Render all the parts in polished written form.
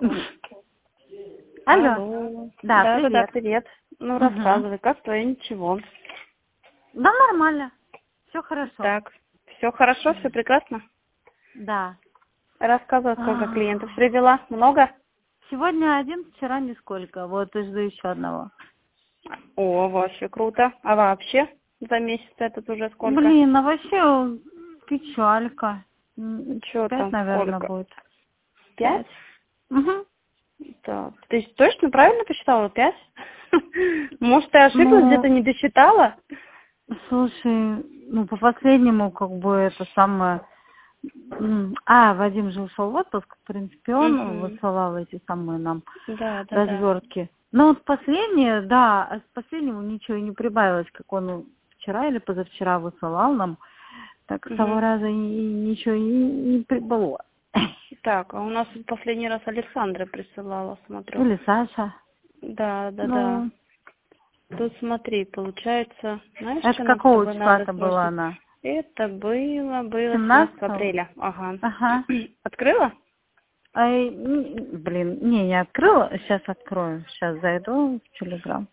Алло. Алло. Да, Да, привет. привет. Ну, Мгм. рассказывай, как твое ничего. Да, нормально. Все хорошо. Так, все хорошо, все прекрасно? Да. Рассказывай, сколько клиентов привела? Много? Сегодня один, вчера нисколько. Вот и жду еще одного. О, вообще круто. А вообще за месяц этот уже сколько? Блин, а вообще печалька. Что 5, там, наверное, сколько? будет. 5? 5. Угу. Так, ты точно правильно посчитала? 5? Может, ты ошиблась, Ну, где-то не досчитала? слушай, ну, по последнему, как бы, это самое... Вадим же ушел в отпуск, в принципе, он Угу. высылал эти самые нам Да. развертки. Но вот последнее, да, а с последнего ничего и не прибавилось, как он вчера или позавчера высылал нам, так с того Угу. раза и ничего не прибыло. Так, а у нас последний раз Александра присылала, смотрю. Или Саша. Да. Ну, Тут смотри, получается, знаешь, это что нам с какого тобой надо числа-то была срочно? она? Это было 17 17-го? апреля. Ага. Ага. Открыла? Блин, не открыла. Сейчас открою. Сейчас зайду в Телеграм.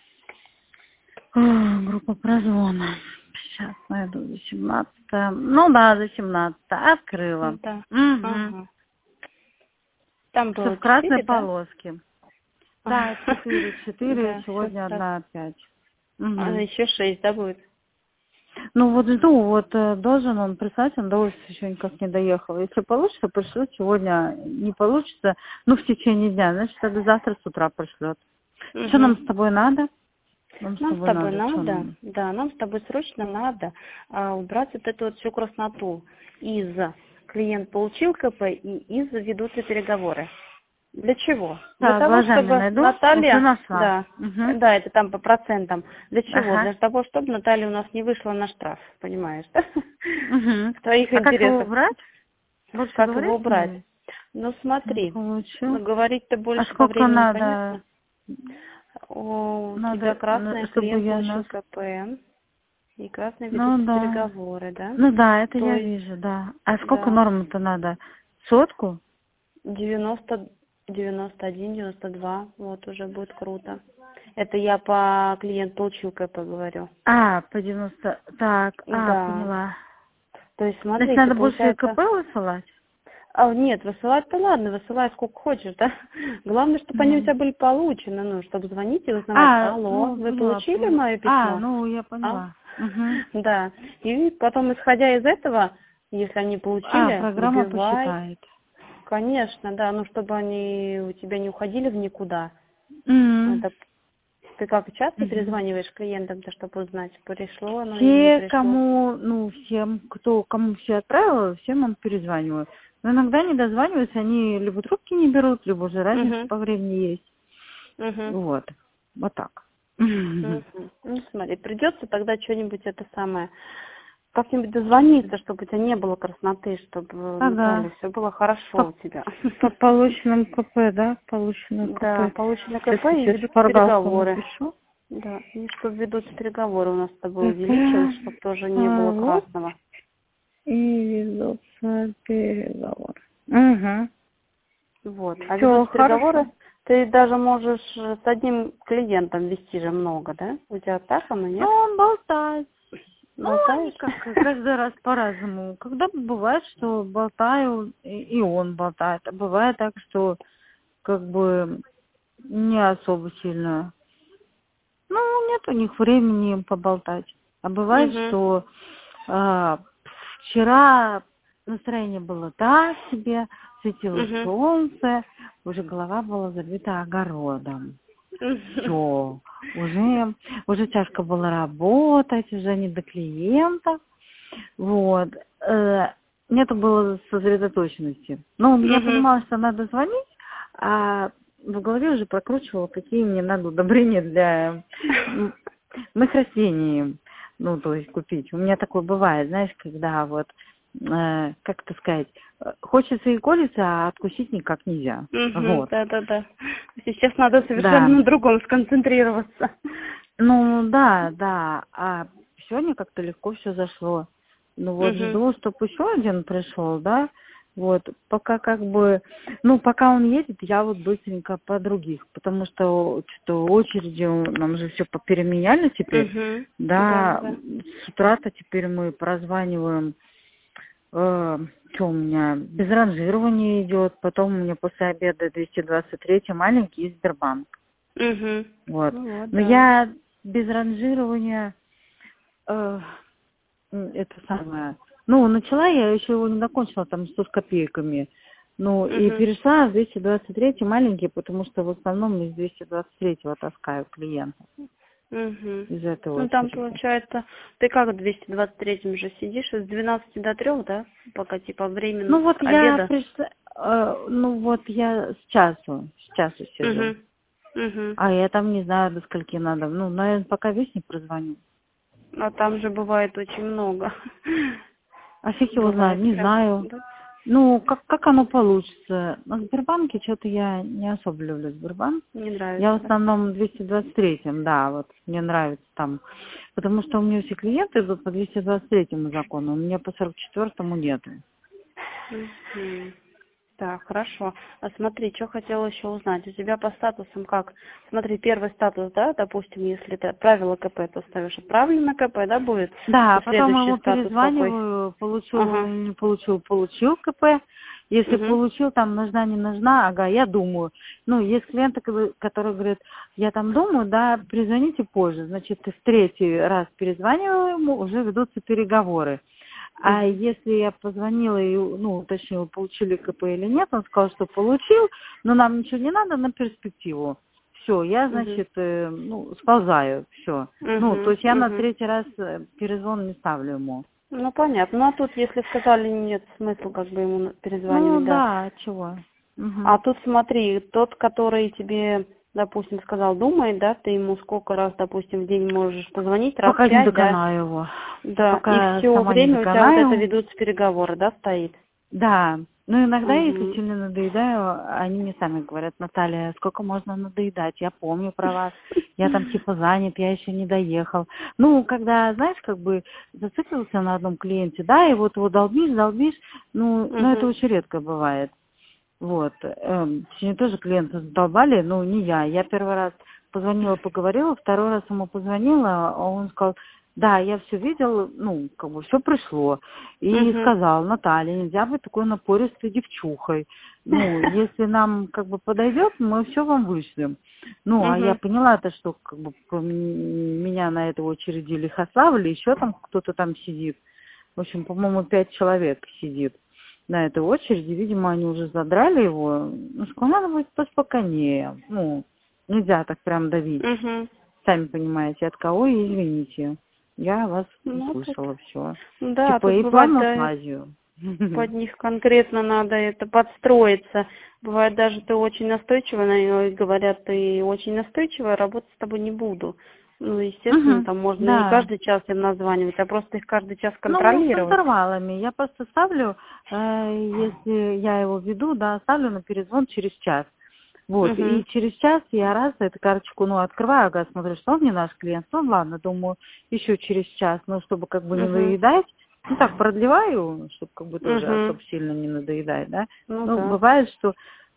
Группа прозвона. Сейчас найду за 17. Ну да, за 17. Открыла. Да. Угу. Ага. Там Все было в красной 4, да? полоске. Да, 4. 4, Да, все сегодня сразу. одна 5. А Угу. еще 6, да, будет? Ну вот жду, вот должен он прислать, он до офиса еще никак не доехал. Если получится, пришлет сегодня, не получится, ну в течение дня, значит, тогда завтра с утра пришлет. Что нам Угу. с тобой надо? Нам с Нам с тобой тобой надо, что надо, нам? да, нам с тобой срочно надо убрать вот эту вот всю красноту. Клиент получил КП и ведутся переговоры. Для чего? Для Так, того, глазами чтобы найду, уже Наталья, нашла. да, Угу. да, это там по процентам. Для чего? Ага. Для того, чтобы Наталья у нас не вышла на штраф, понимаешь, да? Угу. В твоих А как его интересах. убрать? Больше Как его говорить с убрать? ней? Ну Не смотри, получу. говорить-то А больше по сколько времени, надо? понятно. У тебя Надо, красный чтобы клиент я получил нас... КП. И красные ведутся Ну да. переговоры, да? Ну да, это То я есть, вижу, да. А сколько да, нормы-то надо? 100? 90, 91, 92, вот уже будет круто. Это я по клиент получил КП говорю. По 90. Так, Да, поняла. то есть Значит, смотрите, надо больше получается... КП высылать? Нет, высылать-то ладно, высылай сколько хочешь, да? Главное, чтобы они у Ну. тебя были получены, ну, чтобы звонить и узнавать, алло, вы Поняла, получили поняла. мое письмо? Ну, я А? поняла. Угу. Да. И потом, исходя из этого, если они получили, Программа выбивай. посчитает. Конечно, да, ну, чтобы они у тебя не уходили в никуда. Угу. Это ты как часто Угу. перезваниваешь клиентам-то, чтобы узнать, пришло оно или не Все, пришло? всем, кому все отправила, всем он перезваниваю. Но иногда не дозваниваются, они либо трубки не берут, либо уже разница Угу. по времени есть. Угу. Вот. Вот так. Угу. Ну, смотри, придется тогда что-нибудь это самое, как-нибудь дозвониться, чтобы у тебя не было красноты, чтобы, Ага. Наталья, все было хорошо у тебя. По полученным КП, да? Полученным Да, КП. получено КП и Сейчас ведутся шпаргалку переговоры. напишу. Да, и чтобы ведутся переговоры у нас с тобой КП, увеличилось, чтобы тоже не было вот, красного. и ведутся переговоры. Угу. Вот. А Все, ведутся переговоры, хорошо. ты даже можешь с одним клиентом вести же много, да? У тебя так оно, Ну, нет? он болтает. Ну, они Болтаешь? как каждый раз по-разному. Когда бывает, что болтаю, и он болтает. А бывает так, что как бы не особо сильно. Ну, нет у них времени поболтать. А бывает, Угу. что вчера настроение было так себе, светило Угу. солнце, уже голова была забита огородом. Все, уже тяжко было работать, уже не до клиентов. Вот. Нету было сосредоточенности. Ну, я Угу. понимала, что надо звонить, а в голове уже прокручивала, какие мне надо удобрения для моих растений, ну, то есть купить. У меня такое бывает, знаешь, когда вот, как это сказать, хочется и колется, а откусить никак нельзя. Угу. Вот. Да. Сейчас надо совершенно Да. на другом сконцентрироваться. Ну, да. А сегодня как-то легко все зашло. Ну вот Угу. жду, чтобы еще один пришел, да. Вот, пока как бы, ну, пока он едет, я вот быстренько по других, потому что очереди нам же все попеременяли теперь, Угу. Да, да, да. с утра-то теперь мы прозваниваем, что у меня, без ранжирования идет, потом у меня после обеда 223 маленький и Сбербанк, Угу. вот. Ну вот, Но да. я без ранжирования, это самое. Ну, начала я еще его не закончила, там 100 с копейками. Ну, и Угу. перешла в 223 маленький, потому что в основном из 223-го таскаю клиентов Угу. из этой Ну там очереди. получается, ты как в 223 же сидишь с 12 до 3, да? Пока типа временно Ну, вот с я обеда. пришла, ну, вот я с часу сижу. Угу. Угу. А я там не знаю, до скольки надо. Ну, наверное, пока весь не прозвоню. А там же бывает очень много. А фиг его знает, Бывает не прям, знаю. да? Ну, как оно получится. На Сбербанке что-то я не особо люблю Сбербанк. Не Я нравится, в да? основном 223-м, да, вот мне нравится там. Потому что у меня все клиенты идут по 223-му закону, у меня по 44-му нет. Мгм. Так, хорошо. А смотри, что хотела еще узнать. У тебя по статусам как? Смотри, первый статус, да, допустим, если ты отправила КП, то ставишь отправлено КП, да, будет? Да, И потом следующий ему статус какой? перезваниваю, получил он Ага. или не получил, получил КП. Если Угу. получил, там нужна, не нужна, ага, я думаю. Ну, есть клиенты, которые говорят, я там думаю, да, перезвоните позже. Значит, в третий раз перезваниваю ему, уже ведутся переговоры. А Угу. если я позвонила и, ну, уточнила, получили КП или нет, он сказал, что получил, но нам ничего не надо на перспективу. Все, я, Угу. значит, ну, сползаю, все. Ну, то Угу. есть я на Угу. третий раз перезвон не ставлю ему. Ну, понятно. Ну, а тут, если сказали, нет смысла как бы ему Ну, перезванивать, да. да, чего. А Мгм. тут смотри, тот, который тебе, допустим, сказал, думает, да, ты ему сколько раз, допустим, в день можешь позвонить, раз Пока не 5, да, доконаю его. да, и Пока все сама не время у тебя вот это доконаю. ведутся переговоры, да, стоит? Да, ну иногда, если Угу. сильно надоедаю, они мне сами говорят, Наталья, сколько можно надоедать, я помню про вас, я там типа занят, я еще не доехал. Ну, когда, знаешь, как бы зациклился на одном клиенте, да, и вот его долбишь, ну это Угу. очень редко бывает. Вот. Сегодня тоже клиента задолбали, ну, не я первый раз позвонила, поговорила, второй раз ему позвонила, а он сказал, да, я все видел, ну, как бы все пришло. И Угу. сказал, Наталья, нельзя быть такой напористой девчухой. Ну, если нам как бы подойдет, мы все вам вышлем. Ну, а я Угу. поняла то, что как бы меня на этой очереди лихославили, еще там кто-то там сидит. В общем, по-моему, 5 человек сидит на этой очереди. Видимо, они уже задрали его. Ну, сказал, надо быть поспокойнее. Ну, нельзя так прям давить. Угу. Сами понимаете, от кого и извините. Я вас Ну, тут, услышала, все. да, Типа, тут и бывает, плавно да, фазию. под них конкретно надо это подстроиться. Бывает даже ты очень настойчиво на него и говорят, ты очень настойчиво, работать с тобой не буду. Ну, естественно, Мгм. там можно не Да. каждый час им названивать, а просто их каждый час Ну, с контролировать. интервалами. Я просто ставлю, если я его веду, да, ставлю на перезвон через час. Вот, Угу. и через час я раз эту карточку, ну, открываю, ага, смотрю, что он не наш клиент, ну, ладно, думаю, еще через час, ну, чтобы как бы не Угу. надоедать, ну, так, продлеваю, чтобы как бы тоже Угу. особо сильно не надоедать, да. Ну Ну, да. бывает, что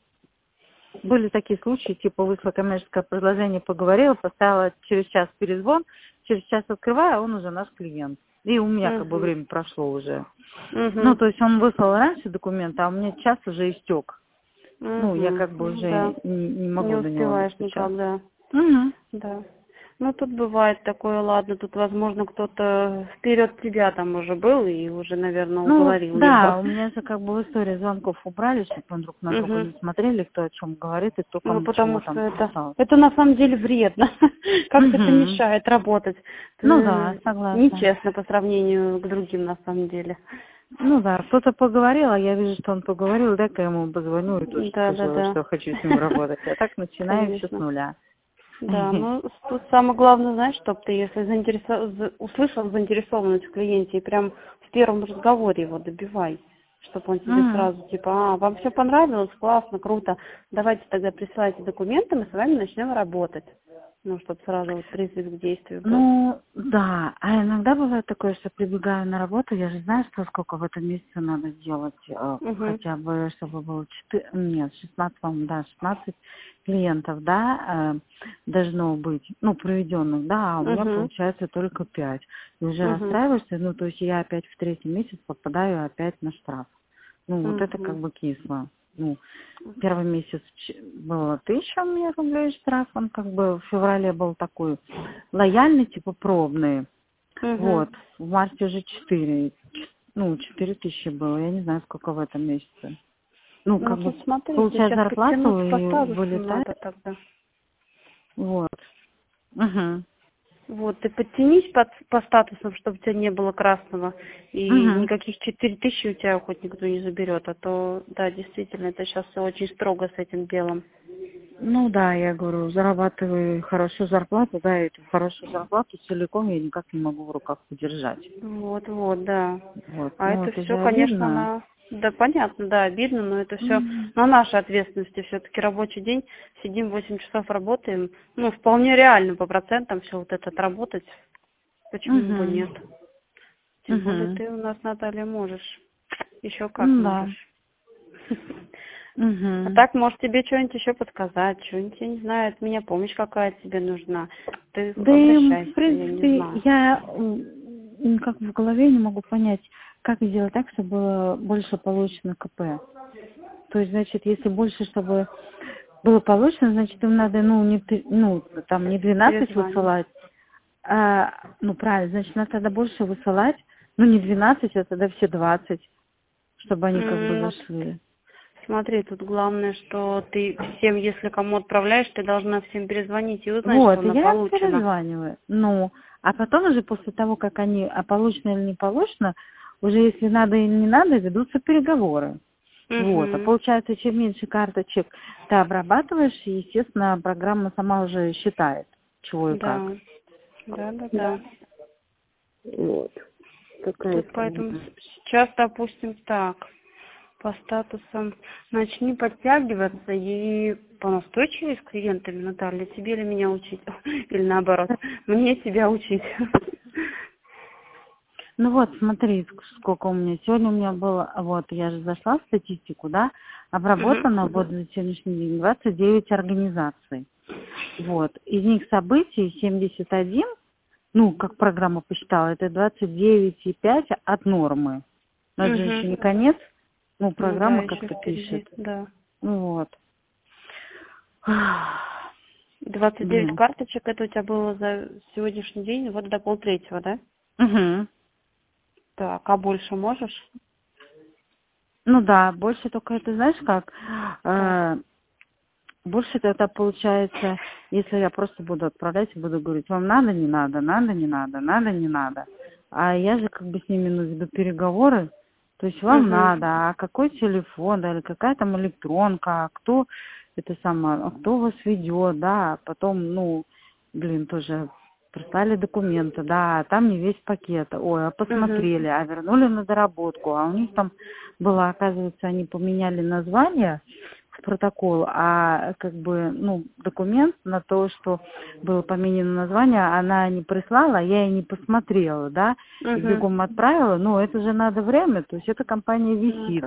были такие случаи, типа, вышло коммерческое предложение, поговорила, поставила через час перезвон, через час открываю, а он уже наш клиент. И у меня как бы Угу. время прошло уже. Ну, Угу. то есть он выслал раньше документы, а у меня час уже истек. Ну, я Угу. как бы Ну уже да. не Не могу до него успеваешь достучаться. никак, да. Угу. Да. Ну, тут бывает такое, ладно, тут, возможно, кто-то вперед тебя там уже был и уже, наверное, Ну, уговорил его. да, у меня же как бы в истории звонков убрали, чтобы мы друг на друга Угу. не смотрели, кто о чем говорит и кто Ну, кому чего потому что там это, писал. это на самом деле вредно. Как-то это Угу. мешает работать. Ну да, Это согласна. нечестно по сравнению к другим, на самом деле. Ну да, кто-то поговорил, а я вижу, что он поговорил, дай-ка я ему позвоню и тоже Да, да, скажу, да. что я хочу с ним работать. А так начинаем все с Конечно. нуля. Да, ну тут самое главное, знаешь, чтобы ты, если услышал заинтересованность в клиенте и прям в первом разговоре его добивай, чтобы он тебе Мгм. сразу типа, вам все понравилось, классно, круто, давайте тогда присылайте документы, мы с вами начнем работать. Ну, чтобы сразу вот призыв к действию был. Ну, да. А иногда бывает такое, что прибегаю на работу, я же знаю, что сколько в этом месяце надо сделать, хотя бы, чтобы было 16, по-моему, да, 16 клиентов, да, должно быть, ну, проведенных, да, а у меня получается только 5. И уже расстраиваешься, ну, то есть я опять в 3-й месяц попадаю опять на штраф. Ну, вот это как бы кисло. Ну, первый месяц было 1000 у меня рублей штраф, он как бы в феврале был такой лояльный, типа пробный. Вот, в марте уже 4000 было, я не знаю, сколько в этом месяце. Ну, как бы, тут смотри, получать сейчас зарплату подтянуть по и статусу вылетать. надо тогда. Вот. Вот, ты подтянись по статусам, чтобы у тебя не было красного, и никаких 4000 у тебя хоть никто не заберет, а то, да, действительно, это сейчас все очень строго с этим делом. Ну да, я говорю, зарабатываю хорошую зарплату, да, и эту хорошую зарплату целиком я никак не могу в руках удержать. Вот, да. Вот. А Ну, это это все, же конечно, обидно. да, понятно, да, обидно, но это все на нашей ответственности. Все-таки рабочий день, сидим 8 часов, работаем. Ну, вполне реально по процентам все вот это отработать. Почему бы нет? Тем более ты у нас, Наталья, можешь. Еще как Да. можешь. А так, может, тебе что-нибудь еще подсказать, что-нибудь, я не знаю, от меня помощь какая тебе нужна. Ты Да и, обращайся, в я не принципе, знаю. я как в голове не могу понять, как сделать так, чтобы было больше получено КП. То есть, значит, если больше, чтобы было получено, значит, им надо, там не 12 Перезвонить. высылать, правильно, значит, надо тогда больше высылать, не 12, а тогда все 20, чтобы они как бы зашли. Смотри, тут главное, что ты всем, если кому отправляешь, ты должна всем перезвонить и узнать, что Вот, и она я им получена. перезваниваю. А потом уже после того, как они, получено или не получено, уже если надо или не надо, ведутся переговоры. Вот, а получается, чем меньше карточек ты обрабатываешь, и, естественно, программа сама уже считает, чего и как. Да. Вот. Такая Тут поэтому сейчас, допустим, так, по статусам начни подтягиваться и понастойчивее с клиентами, Наталья, тебе или меня учить? Или наоборот, мне тебя учить. Ну вот, смотри, сколько у меня. Сегодня у меня было, вот, я же зашла в статистику, да, обработано вот за сегодняшний день 29 организаций. Вот, из них событий 71, как программа посчитала, это 29,5 от нормы. Но это же еще не конец, программа как-то пишет. Да. Вот. 29 карточек, это у тебя было за сегодняшний день, вот до 2:30, да? Так, а больше можешь? Ну да, больше только это, знаешь как, больше это получается, если я просто буду отправлять и буду говорить, вам надо, не надо, надо, не надо, надо, не надо. А я же как бы с ними веду переговоры, то есть вам надо, а какой телефон, да, или какая там электронка, а кто кто вас ведет, да, а потом, тоже прислали документы, да, а там не весь пакет, ой, а посмотрели, а вернули на доработку, а у них там было, оказывается, они поменяли название в протокол, а документ на то, что было поменено название, она не прислала, я и не посмотрела, да, и бегом отправила, это же надо время, то есть эта компания висит,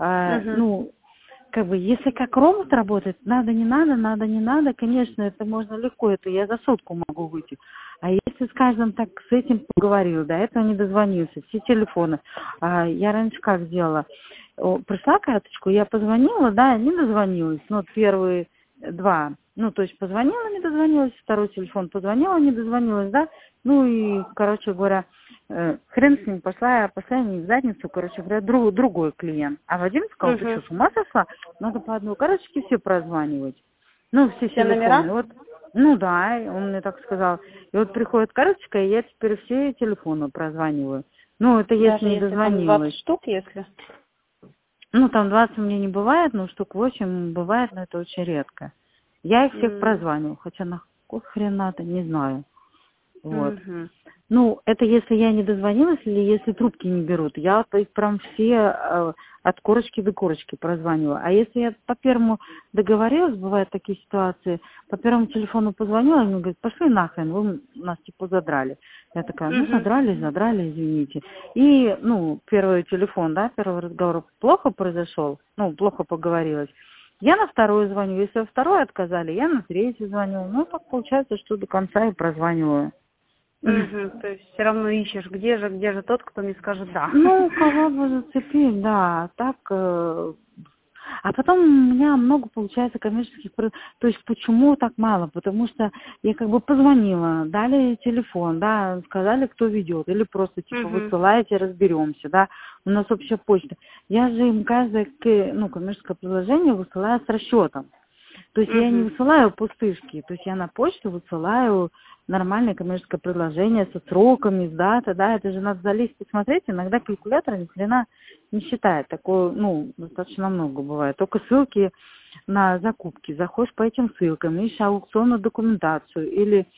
если как робот работает, надо, не надо, конечно, это можно легко, это я за сутку могу выйти. А если, скажем так, с этим поговорил, до этого не дозвонился, все телефоны. Я раньше как сделала? Пришла карточку, я позвонила, да, не дозвонилась. Первые 2, то есть позвонила, не дозвонилась, второй телефон позвонила, не дозвонилась, да. Короче говоря, хрен с ним, пошла я последний в задницу, короче говоря, другой клиент. А Вадим сказал, ты что, с ума сошла? Надо по одной карточке все прозванивать. Все телефоны. Номера? Да, он мне так сказал. И вот приходит карточка, и я теперь все телефоны прозваниваю. Это если не дозвонилась. Там 20 штук, если? Там 20 у меня не бывает, штук 8 бывает, но это очень редко. Я их всех прозваниваю, хотя на какой хрен надо, не знаю. Вот. Ну, это если я не дозвонилась или если трубки не берут. Я, то есть, прям все от корочки до корочки прозваниваю. А если я по первому договорилась, бывают такие ситуации, по первому телефону позвонила, они говорят, пошли нахрен, вы нас типа задрали. Я такая, ну, Угу. задрали, извините. И, ну, первый телефон, да, первый разговор плохо произошел, ну, плохо поговорилась. Я на второй звоню. Если во второй отказали, я на третий звоню. Ну, так получается, что до конца и прозваниваю. Угу. То есть все равно ищешь, где же тот, кто мне скажет да. Ну, кого бы зацепить, да. Так, а потом у меня много получается коммерческих... То есть почему так мало? Потому что я как бы позвонила, дали телефон, да, сказали, кто ведет. Или просто типа Угу. высылаете, разберемся, да. У нас общая почта. Я же им каждое, ну, коммерческое предложение высылаю с расчетом. То есть я не Угу. высылаю пустышки, то есть я на почту высылаю нормальное коммерческое предложение со сроками, с датой, да, это же надо залезть посмотреть, иногда калькулятор ни хрена не считает, такое, ну, достаточно много бывает, только ссылки на закупки, заходишь по этим ссылкам, ищешь аукционную документацию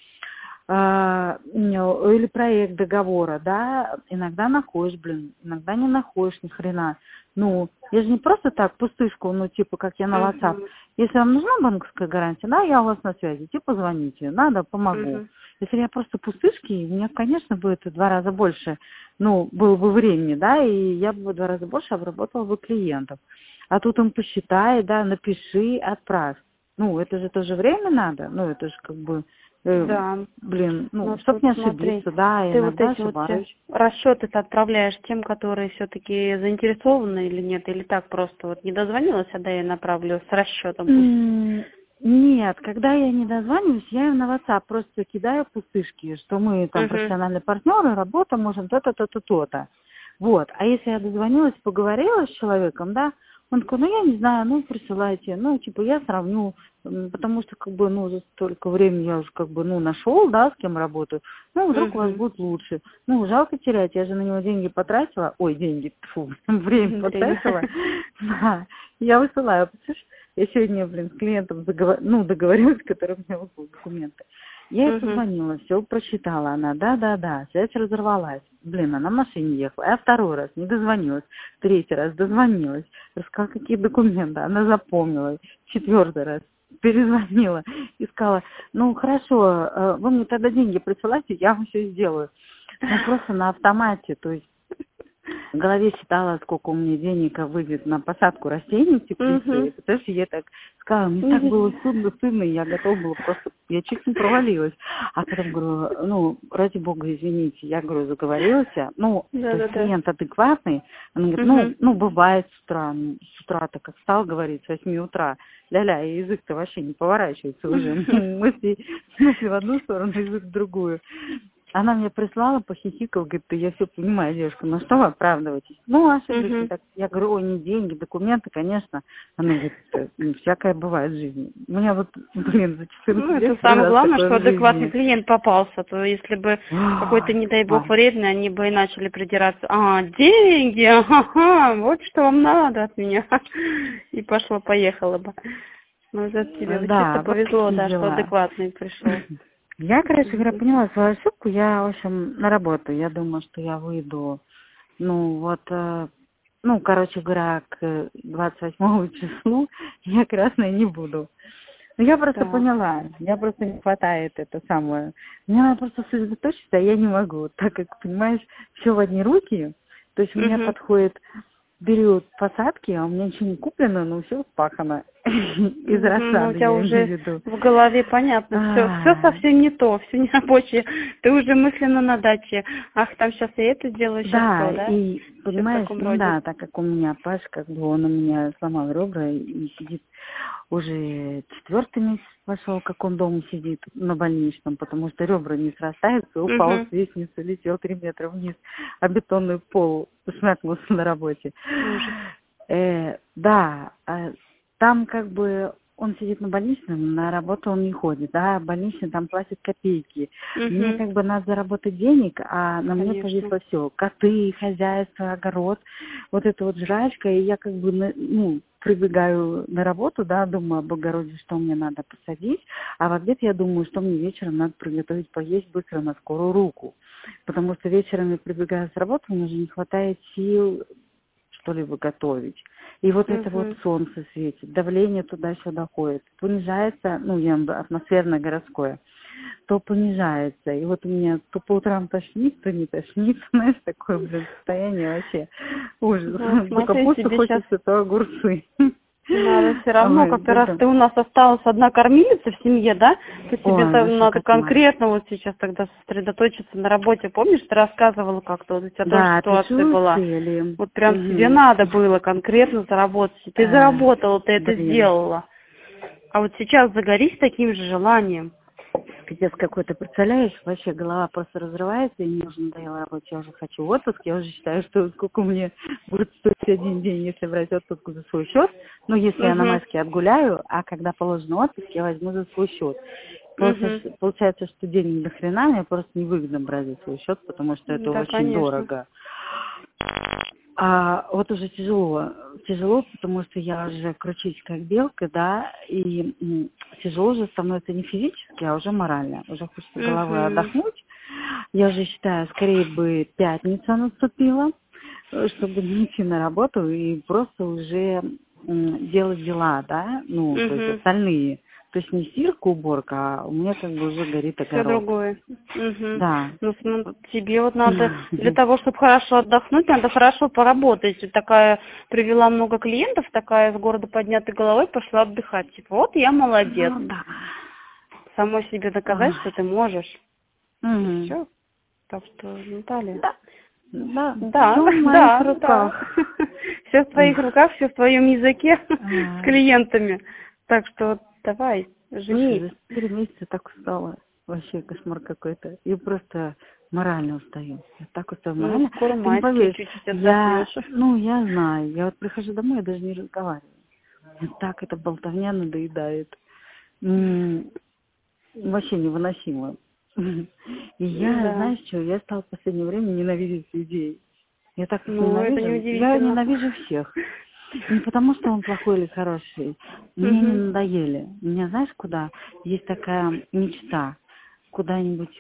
или проект договора, да, иногда находишь, иногда не находишь ни хрена. Ну, я же не просто так пустышку, ну, типа, как я на WhatsApp. Угу. Если вам нужна банковская гарантия, да, я у вас на связи, типа, звоните, надо, помогу. Угу. Если я просто пустышки, у меня, конечно, будет в 2 раза больше, ну, было бы времени, да, и я бы в 2 раза больше обработала бы клиентов. А тут им посчитай, да, напиши, отправь. Ну, это же тоже время надо, ну, это же как бы... Да. Ну, Ну чтоб тут не смотри, ошибиться, да, ты вот иногда эти вот все ошибаюсь. расчеты отправляешь тем, которые все-таки заинтересованы или нет, или так просто вот не дозвонилась, а да я направлю с расчетом пусть. Нет, когда я не дозваниваюсь, я им на WhatsApp просто кидаю пустышки, что мы там Угу. профессиональные партнеры, работа, можем то-то, то-то, то-то. Вот. А если я дозвонилась, поговорила с человеком, да, он такой, ну, я не знаю, ну, присылайте, ну, типа, я сравню, потому что, как бы, ну, за столько времени я уже, как бы, ну, нашел, да, с кем работаю, ну, вдруг у вас Угу. будет лучше. Ну, жалко терять, я же на него деньги потратила, тьфу, время Время. потратила, да, я высылаю, представляешь, я сегодня, с клиентом договорилась, который мне выслал документы. Я ей Угу. позвонила, все прочитала она, да, связь разорвалась. Она в машине ехала. Я второй раз не дозвонилась, третий раз дозвонилась, рассказала, какие документы, она запомнила, четвертый раз перезвонила и сказала, ну хорошо, вы мне тогда деньги присылайте, я вам все сделаю. Ну просто на автомате, то есть в голове считала, сколько у меня денег выйдет на посадку растений в теплице. И, Угу. представляешь, я так сказала, мне так было стыдно, и я готова была просто, я чуть не провалилась. А потом говорю, ну, ради бога, извините, я, говорю, заговорилась. Ну, то есть Да. клиент адекватный. Она говорит, Угу. ну, бывает с утра. Ну, с утра-то как стал говорить, с 8 утра. Ля-ля, и язык-то вообще не поворачивается уже. Мысли в одну сторону, язык в другую. Она мне прислала, похихикала, говорит, да я все понимаю, девушка, ну что вы оправдываетесь? Ну, ошиблись. Угу. Так, я говорю, ой, не деньги, документы, конечно. Она говорит, всякое бывает в жизни. У меня вот, за 14 Ну, это лет первый самое раз главное, такое что в адекватный жизни. клиент попался, то если бы какой-то, не дай бог, Ой, вредный, они бы и начали придираться. А, деньги, ага, вот что вам надо от меня. И пошло-поехало бы. Ну, за тебе вот чисто да, вот повезло, такие да, что дела. адекватный пришел. Я, короче говоря, Мгм. поняла свою ошибку. Я, в общем, на работу. Я думаю, что я выйду, ну, вот, короче говоря, к 28 числу я красной не буду. Ну, я просто Так. поняла, мне просто не хватает это самое. Мне надо просто сосредоточиться, а я не могу, так как, понимаешь, все в одни руки. То есть у меня Мгм. подходит период посадки, а у меня ничего не куплено, но все вспахано. Из Мгм. Ну, у рассады, тебя я имею уже в виду. в голове понятно, все совсем не то, все не рабочее. Ты уже мысленно на даче. Ах, там сейчас я это сделаю, сейчас Да, то, да? и Все в понимаешь, таком ну роде. да, так как у меня Паш, как бы он у меня сломал ребра и сидит уже 4-й месяц пошел, как он дома сидит на больничном, потому что ребра не срастаются, упал Угу. с лестницы, летел 3 метра вниз, а бетонный пол шмякнулся на работе. Ужас. Да, там как бы он сидит на больничном, на работу он не ходит, да, больничный там платит копейки. Мне Угу. как бы надо заработать денег, а на мне Конечно. повисло все. Коты, хозяйство, огород, вот эта вот жрачка, и я как бы, прибегаю на работу, да, думаю об огороде, что мне надо посадить, а в обед я думаю, что мне вечером надо приготовить поесть быстро на скорую руку. Потому что вечером я прибегаю с работы, мне уже не хватает сил что-либо готовить. И вот это вот солнце светит, давление туда-сюда ходит, понижается, ну, я имею в виду атмосферное городское, то понижается. И вот у меня то по утрам тошнит, то не тошнит, знаешь, такое, блин, состояние вообще ужас. Ну, То смотри, капусту тебе хочется, то огурцы. надо все равно, Ой, как раз да. ты у нас осталась одна кормилица в семье, да? То тебе Ой, там вообще надо кошмар. конкретно вот сейчас тогда сосредоточиться на работе. Помнишь, ты рассказывала как-то, вот у тебя тоже Да, ситуация пишу была. цели. Вот прям тебе Угу. надо было конкретно заработать. И ты заработала, ты это Блин. сделала. А вот сейчас загорись таким же желанием. Пиздец какой-то, представляешь, вообще голова просто разрывается, и мне уже надоело работать, я уже хочу отпуск, я уже считаю, что сколько мне будет стоить один день, если брать отпуск за свой счет, ну, если я на майске отгуляю, а когда положено отпуск, я возьму за свой счет. Получается, что день до хрена мне просто невыгодно брать за свой счет, потому что это Да, очень конечно. дорого. А вот уже тяжело, потому что я уже кручусь как белка, да, и тяжело уже становится не физически, а уже морально. Уже хочется головой отдохнуть. Я уже считаю, скорее бы пятница наступила, чтобы не идти на работу и просто уже делать дела, да, ну, то есть остальные. То есть не стирка, уборка, а у меня как бы уже горит огород. Все другое. Да. Ну, тебе вот надо, для того, чтобы хорошо отдохнуть, надо хорошо поработать. Ты такая привела много клиентов, такая с города поднятой головой пошла отдыхать. Типа, вот я молодец. Ну, да. Самой себе доказать, что ты можешь. Все. Так что, Наталья. Да, Да, все в моих руках. Все в твоих руках, все в твоем языке с клиентами. Так что давай, Слушай, жми. за 4 месяца так устала. Вообще кошмар какой-то. И просто морально устаю. Я так устаю Ну, морально. скоро Ты не майские, поверишь, чуть-чуть я отдохнешь. знаю. Я вот прихожу домой, я даже не разговариваю. Мне так эта болтовня надоедает. Вообще невыносимо. И я, знаешь что, я стала в последнее время ненавидеть людей. Я так их Ну, это ненавижу. Я неудивительно. ненавижу всех. Не потому, что он плохой или хороший. Мне не надоели. У меня, знаешь, куда? Есть такая мечта. Куда-нибудь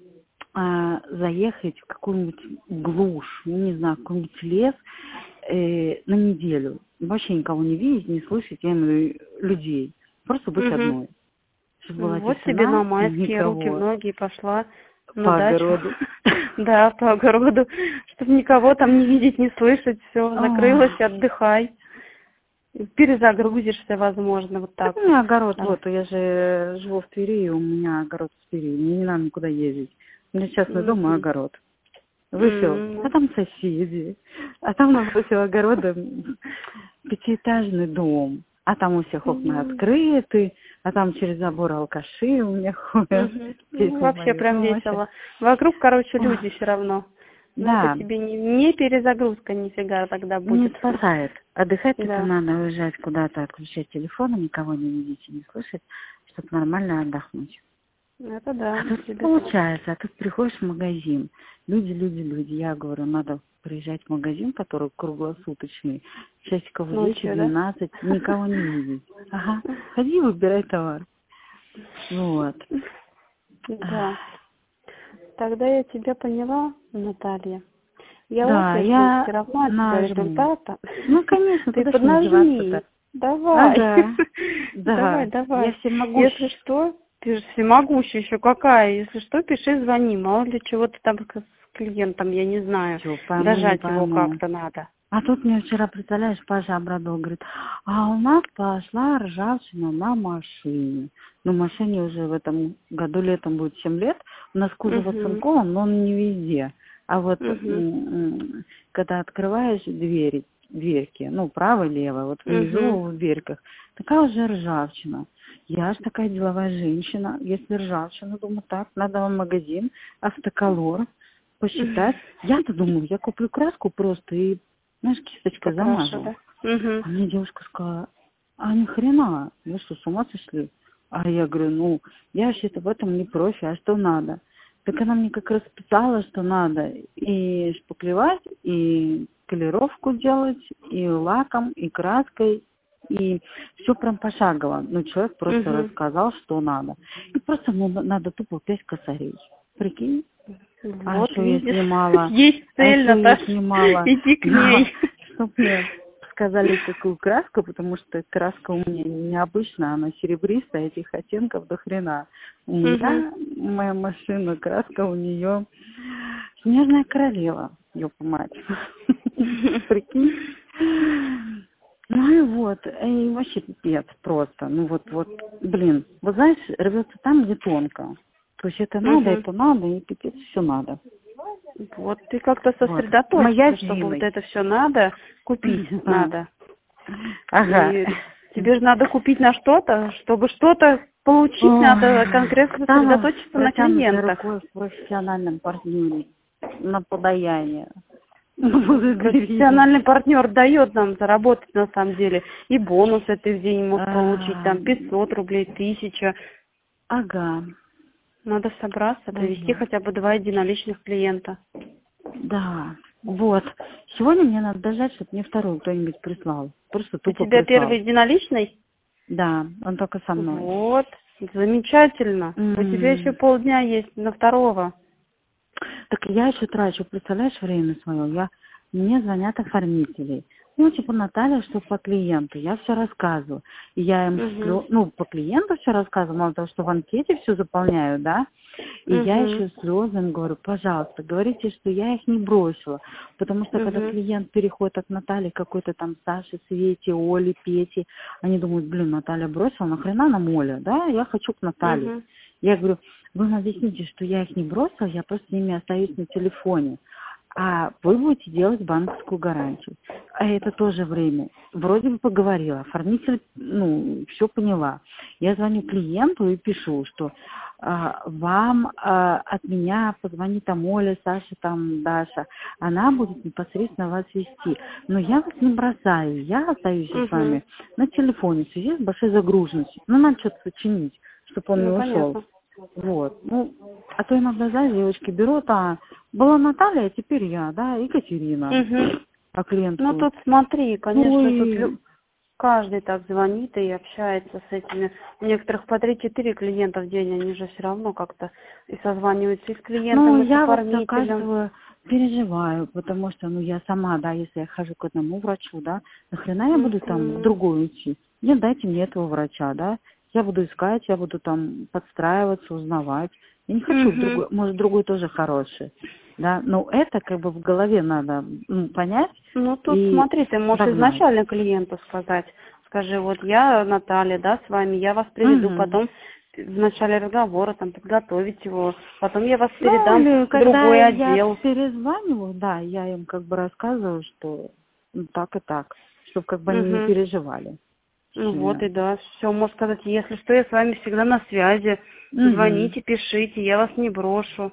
заехать в какую-нибудь глушь, не знаю, в какой-нибудь лес на неделю. Вообще никого не видеть, не слышать, я имею в виду людей. Просто быть одной. Чтобы была Вот тебе тишина, на майские руки, никого. ноги пошла на По дачу. огороду. Да, по огороду. Чтобы никого там не видеть, не слышать. Все, закрылась, отдыхай. Перезагрузишься, возможно, вот Так так у вот. меня огород, вот, я же живу в Твери, и у меня огород в Твери. Мне не надо никуда ездить. У меня частный дом и огород. Вышел, а там соседи, а там напротив огорода пятиэтажный дом, а там у всех окна открыты, а там через забор алкаши у меня ходят. Ну, вообще Мои. прям Ну, вообще. весело. Вокруг, короче, Ох, люди все равно. Но да, это тебе не перезагрузка нифига тогда не будет. спасает. Отдыхать только Да. надо уезжать куда-то, отключать телефон, никого не видеть и не слышать, чтобы нормально отдохнуть. Это да. А тут Тебе получается, а тут приходишь в магазин, люди. Я говорю, надо приезжать в магазин, который круглосуточный, часиков 10-12, никого не видеть. Ага, ходи, выбирай товар. Вот. Да. Тогда я тебя поняла, Наталья. Я Да, очень жду я все равно от тебя нажму. результата. Ну, конечно, Ты куда ж мне поднажми. деваться-то? Давай. Ага, да, Давай. я всемогущ. Если что, ты же всемогущая еще какая. Если что, пиши, звони. Мало ли чего ты там с клиентом, я не знаю. Чё, пойму, не Дожать его пойму. как-то надо. А тут мне вчера, представляешь, Паша обрадовал, говорит, а у нас пошла ржавчина на машине. Ну, машине уже в этом году летом будет 7 лет. У нас кузов оцинкован, но он не везде. А вот когда открываешь дверки, ну, правой, левой, вот внизу в дверках, такая уже ржавчина. Я ж такая деловая женщина. Если ржавчина, думаю, так, надо в магазин, автоколор, посчитать. Я-то думаю, я куплю краску просто и, знаешь, кисточкой замажу. Да? А мне девушка сказала, а ни хрена, вы что, с ума сошли? А я говорю, ну, я вообще-то в этом не профи, а что надо? Так она мне как раз писала, что надо и шпаклевать, и колеровку делать, и лаком, и краской, И все прям пошагово. Ну, человек просто рассказал, что надо. И просто мне надо тупо 5 косарей. Прикинь? А Вот что я видишь, снимала? есть цель, я Наташа, снимала? иди к Да, ней. чтоб мне сказали, какую краску, потому что краска у меня необычная, она серебристая, этих оттенков до хрена. У меня, моя машина, краска у нее снежная королева, ёпа мать. Прикинь? Ну и вот, и вообще пипец просто. Ну вот, блин, вот знаешь, рвется там, где тонко. То есть это надо, и пипец, все надо. Вот ты как-то Вот. Моя сосредоточься, чтобы вот зимой. это все надо, купить надо. Ага. И тебе же надо купить на что-то, чтобы что-то получить, надо конкретно сосредоточиться на клиентах. Рукой в профессиональном партнере на подаяние. Профессиональный партнер дает нам заработать на самом деле. И бонусы ты в день можешь получить, там 500 рублей, 1000. Ага. Надо собраться, привести хотя бы 2 единоличных клиента. Да, вот. Сегодня мне надо дождать, чтобы мне второй кто-нибудь прислал. Просто тупо У тебя прислал. первый единоличный? Да, он только со мной. Вот, замечательно. У тебя еще полдня есть на второго. Так я еще трачу, представляешь, время свое. Мне звонят оформители. Ну, типа, Наталья, что по клиенту. Я все рассказываю. И я им, по клиенту все рассказываю, мало того, что в анкете все заполняю, да. И я еще слезами говорю, пожалуйста, говорите, что я их не бросила. Потому что когда клиент переходит от Натальи какой-то там Саше, Свете, Оле, Пете, они думают, блин, Наталья бросила, нахрена нам Оля, да? Я хочу к Наталье. Я говорю, вы мне объясните, что я их не бросила, я просто с ними остаюсь на телефоне. А вы будете делать банковскую гарантию. А это тоже время. Вроде бы поговорила, оформитель, все поняла. Я звоню клиенту и пишу, что вам от меня позвонит там Оля, Саша, там Даша. Она будет непосредственно вас вести. Но я вас не бросаю. Я остаюсь с вами на телефоне в связи с большой загруженностью. Надо что-то сочинить, чтобы он не ушел. Понятно. Вот. А то иногда, знаешь, девочки берут, была Наталья, а теперь я, да, Екатерина. А клиент... Ну, тут смотри, конечно, тут каждый так звонит и общается с этими. У некоторых по 3-4 клиента в день, они же все равно как-то и созваниваются и с клиентом, и с я оформителем. вот за каждого переживаю, потому что, я сама, да, если я хожу к одному врачу, да, нахрена я буду там в другой идти? Нет, дайте мне этого врача, да. Я буду искать, я буду там подстраиваться, узнавать. Я не хочу другой, может, другой тоже хороший. Да, но это как бы в голове надо понять. Ну, тут смотри, ты можешь изначально клиенту сказать. Скажи, вот я, Наталья, да, с вами, я вас приведу, потом в начале разговора там подготовить его, потом я вас передам в другой отдел. Я перезваниваю, да, я им как бы рассказываю, что так и так, чтобы как бы они не переживали. Вот и да, все, можно сказать, если что, я с вами всегда на связи, звоните, пишите, я вас не брошу.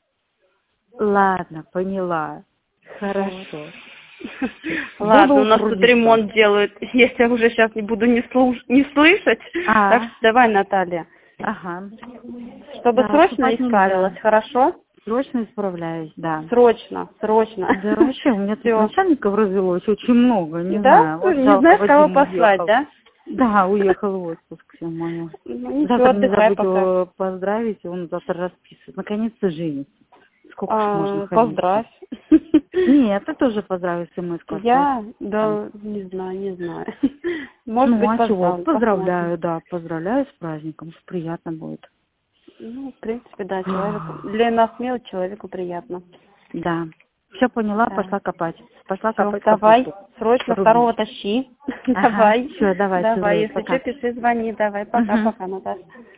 Ладно, поняла. Хорошо. Ладно, у нас тут ремонт делают, я тебя уже сейчас не буду не слышать, так что давай, Наталья. Ага. Чтобы срочно исправилась, хорошо? Срочно исправляюсь, да. Срочно. Да вообще, у меня тут начальников развелось очень много, не знаю. Вот не знаешь, кого послать, да? Да, уехал в отпуск, все мое. Завтра не забудь его поздравить, он завтра расписывает. Наконец-то женится. Сколько ж можно ходить? Поздравь. Нет, ты тоже поздравишь смс-ку. Не знаю. Может быть, чего? Поздравляю, да, поздравляю с праздником, приятно будет. В принципе, да, человеку, для нас мелочь, человеку приятно. Да. Все поняла, пошла копать. Давай, срочно второго тащи. Давай. Все, давай. Если что, пиши, звони. Давай, пока, Наташа.